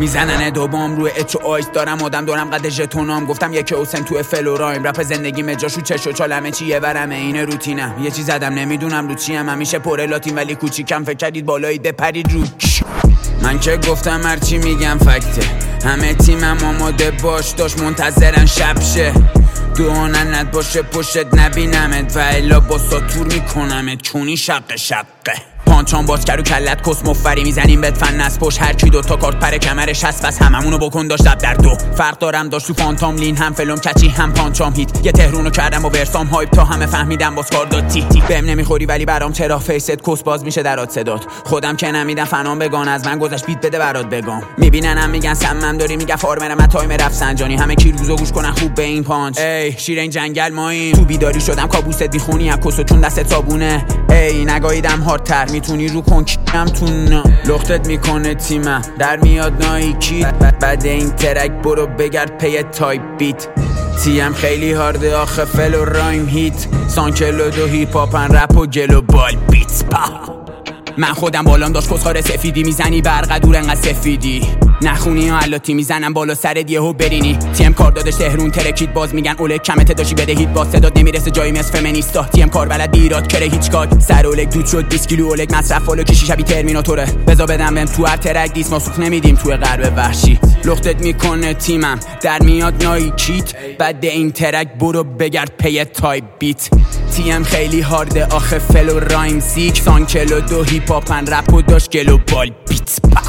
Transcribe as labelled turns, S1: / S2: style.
S1: میزنن دوبام روی اچ و آیس دارم آدم دارم قد ژتونام گفتم یک حسین تو فل و رایم رپ زندگی جاشو چش و چالمه چیه برمه اینه روتینم یه چیز زدم نمیدونم رو چیم همیشه پر لاتین ولی کوچیکم فکر کردید بالایی بپرید رو من که گفتم هرچی میگم فکته همه تیمم آماده باش داشت منتظرن شب شه دواننت باشه پشت نبینمت و الا با ساتور میکنمت چونی شقه پانچان باز کرو کلت کس مفری میزنیم بهت فن از پشت هر کی دوتا کارت پر کمرش هست پس هممونو بکن داشت در دو فرق دارم داشت تو فانتام لین هم فلوم کچی هم پانچام هیت یه تهرونو کردم و ورسام هایپ تا همه فهمیدم باز کار داد تی بهم نمیخوری ولی برام چرا فیست کس باز میشه درات صدات خودم که نمیدم فنام بگان از من گذشت بیت بده برات بگم میبیننم میگن سمم داری میگه فارمرم من تایم رفسنجانی همه کی روزو گوش کنن خوب به این پانچ ای شیر این جنگل ماییم تو بیداری شدم کابوست میخونی از کسو چون دست صابونه ای نگاهیدم هارتر میتونی رو کنکم تو لختت میکنه تیمم در میاد نایکیت بعد این ترک برو بگرد پی تایپ بیت تیم خیلی هارده آخه فل و رایم هیت سانکلو دو هیپ هاپن رپ و گلوبال بیت من خودم بالام داشت کسخار سفیدی میزنی برقه دور انقدر سفیدی نخونی و علاتی میزنم بالا سرت یهو برینی تیم کار دادش تهرون ترکید باز میگن اولک کمت داشی بده هیت باز صدات نمیرسه جایی مثل فمینیستا تیم کار بلد بیراد کره هیچ کات سر اولک دود شد 20 کیلو اولک مصرف فالو کشی شبی ترمیناتوره بزا بدم بهم تو هر ترک دیس ما سوخ نمیدیم تو غرب وحشی لختت میکنه تیمم در میاد نایکیت بعد این ترک برو بگرد پی تایپ بیت تیم خیلی هارده آخه فل و رایم سیک سانکلو دو هیپ هاپن رپ و داش گلوبال بیت